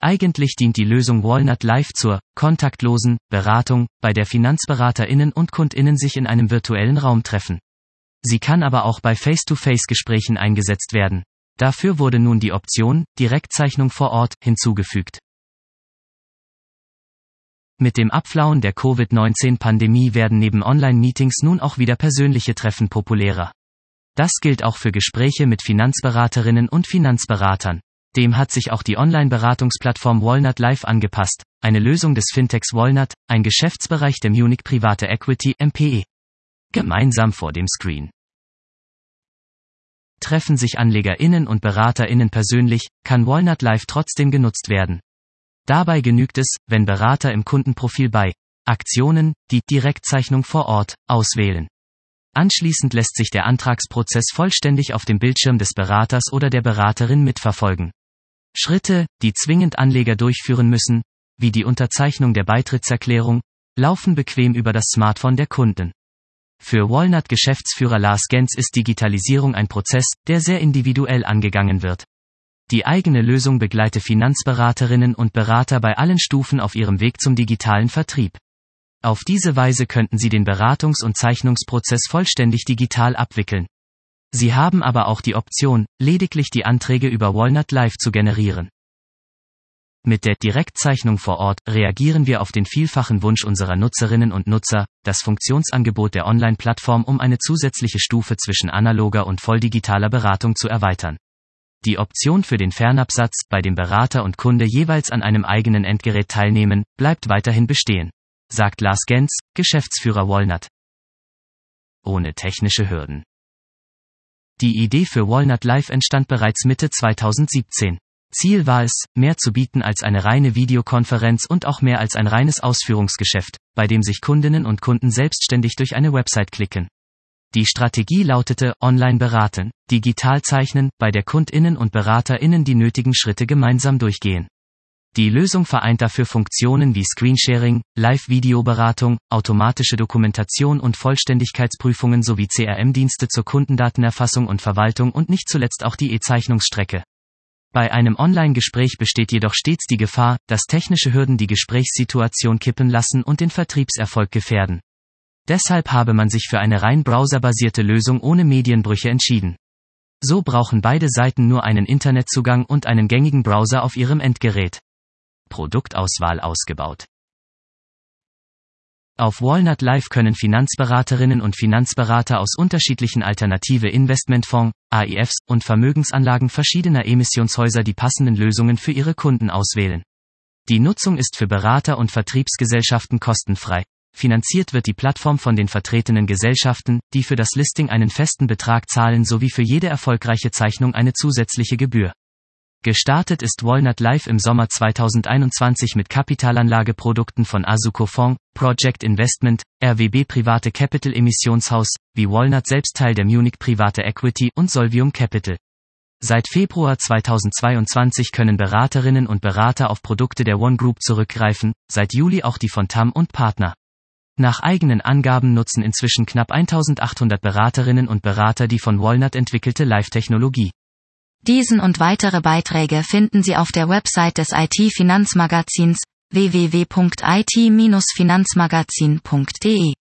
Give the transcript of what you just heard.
Eigentlich dient die Lösung Walnut Live zur kontaktlosen Beratung, bei der FinanzberaterInnen und KundInnen sich in einem virtuellen Raum treffen. Sie kann aber auch bei Face-to-Face-Gesprächen eingesetzt werden. Dafür wurde nun die Option Direktzeichnung vor Ort hinzugefügt. Mit dem Abflauen der Covid-19-Pandemie werden neben Online-Meetings nun auch wieder persönliche Treffen populärer. Das gilt auch für Gespräche mit Finanzberaterinnen und Finanzberatern. Dem hat sich auch die Online-Beratungsplattform Walnut Live angepasst, eine Lösung des Fintechs Walnut, ein Geschäftsbereich der Munich Private Equity MPE. Gemeinsam vor dem Screen. Treffen sich AnlegerInnen und BeraterInnen persönlich, kann Walnut Live trotzdem genutzt werden. Dabei genügt es, wenn Berater im Kundenprofil bei Aktionen die Direktzeichnung vor Ort auswählen. Anschließend lässt sich der Antragsprozess vollständig auf dem Bildschirm des Beraters oder der Beraterin mitverfolgen. Schritte, die zwingend Anleger durchführen müssen, wie die Unterzeichnung der Beitrittserklärung, laufen bequem über das Smartphone der Kunden. Für Walnut-Geschäftsführer Lars Gens ist Digitalisierung ein Prozess, der sehr individuell angegangen wird. Die eigene Lösung begleite Finanzberaterinnen und Berater bei allen Stufen auf ihrem Weg zum digitalen Vertrieb. Auf diese Weise könnten sie den Beratungs- und Zeichnungsprozess vollständig digital abwickeln. Sie haben aber auch die Option, lediglich die Anträge über Walnut Live zu generieren. Mit der Direktzeichnung vor Ort reagieren wir auf den vielfachen Wunsch unserer Nutzerinnen und Nutzer, das Funktionsangebot der Online-Plattform um eine zusätzliche Stufe zwischen analoger und volldigitaler Beratung zu erweitern. Die Option für den Fernabsatz, bei dem Berater und Kunde jeweils an einem eigenen Endgerät teilnehmen, bleibt weiterhin bestehen, sagt Lars Gens, Geschäftsführer Walnut. Ohne technische Hürden. Die Idee für Walnut Live entstand bereits Mitte 2017. Ziel war es, mehr zu bieten als eine reine Videokonferenz und auch mehr als ein reines Ausführungsgeschäft, bei dem sich Kundinnen und Kunden selbstständig durch eine Website klicken. Die Strategie lautete, online beraten, digital zeichnen, bei der KundInnen und BeraterInnen die nötigen Schritte gemeinsam durchgehen. Die Lösung vereint dafür Funktionen wie Screensharing, Live-Videoberatung, automatische Dokumentation und Vollständigkeitsprüfungen sowie CRM-Dienste zur Kundendatenerfassung und Verwaltung und nicht zuletzt auch die E-Zeichnungsstrecke. Bei einem Online-Gespräch besteht jedoch stets die Gefahr, dass technische Hürden die Gesprächssituation kippen lassen und den Vertriebserfolg gefährden. Deshalb habe man sich für eine rein browserbasierte Lösung ohne Medienbrüche entschieden. So brauchen beide Seiten nur einen Internetzugang und einen gängigen Browser auf ihrem Endgerät. Produktauswahl ausgebaut. Auf Walnut Live können Finanzberaterinnen und Finanzberater aus unterschiedlichen alternative Investmentfonds, AIFs und Vermögensanlagen verschiedener Emissionshäuser die passenden Lösungen für ihre Kunden auswählen. Die Nutzung ist für Berater und Vertriebsgesellschaften kostenfrei. Finanziert wird die Plattform von den vertretenen Gesellschaften, die für das Listing einen festen Betrag zahlen sowie für jede erfolgreiche Zeichnung eine zusätzliche Gebühr. Gestartet ist Walnut Live im Sommer 2021 mit Kapitalanlageprodukten von Asuko Fonds, Project Investment, RWB Private Capital Emissionshaus, wie Walnut selbst Teil der Munich Private Equity und Solvium Capital. Seit Februar 2022 können Beraterinnen und Berater auf Produkte der One Group zurückgreifen, seit Juli auch die von Tam und Partner. Nach eigenen Angaben nutzen inzwischen knapp 1800 Beraterinnen und Berater die von Walnut entwickelte Live-Technologie. Diesen und weitere Beiträge finden Sie auf der Website des IT-Finanzmagazins www.it-finanzmagazin.de.